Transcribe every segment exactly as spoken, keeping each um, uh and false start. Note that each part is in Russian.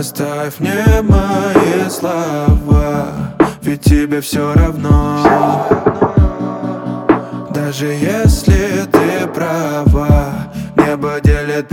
Оставь мне мои слова, ведь тебе все равно. Даже если ты права, небо делит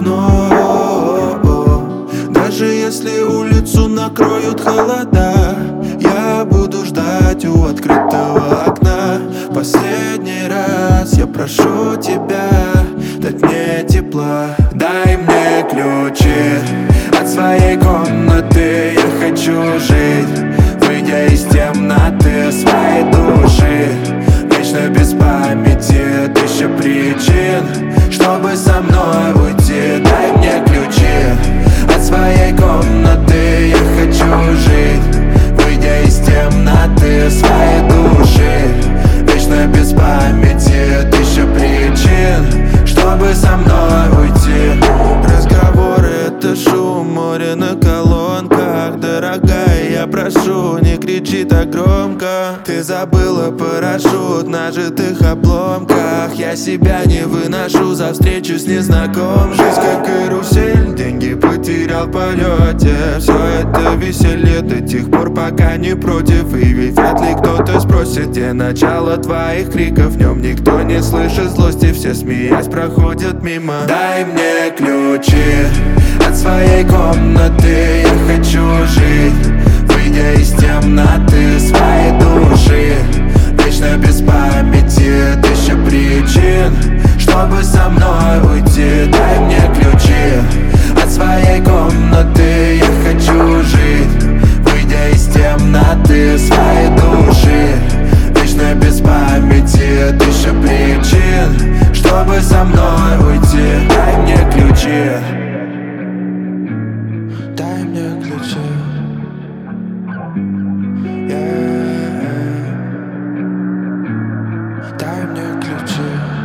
поровну. Даже если улицу накроют холода, я буду ждать у открытого окна. Последний раз я прошу тебя дать мне тепла. Дай мне ключи от своей комнаты. Я хочу жить, выйдя из темноты своей души. Вечно без памяти, тысяча причин, чтобы со мной уйти. Дай мне ключи от своей комнаты. Я хочу жить, выйдя из темноты своей души. Вечно без памяти, тысяча причин, чтобы со мной уйти. Разговоры — это шум, море на колонках. Дорогая, я прошу, не кричи так громко. Ты забыла парашют на житых обломках. Я себя не выношу за встречу с незнакомым. Жизнь как карусель, деньги потерял в полете. Все это веселье до тех пор, пока не против. И ведь вряд ли кто-то спросит, где начало твоих криков. В нем никто не слышит злости, все смеясь проходят мимо. Дай мне ключи от своей комнаты. Я хочу жить, выйдя из темноты своей души. Вечно без памяти, тысяча причин, чтобы со мной уйти. Дай мне ключи от своей комнаты. Я хочу жить, выйдя из темноты своей души. Вечно без памяти, тысяча причин, чтобы со мной уйти. Дай мне ключи. Дай мне ключи. Yeah. Дай мне ключи.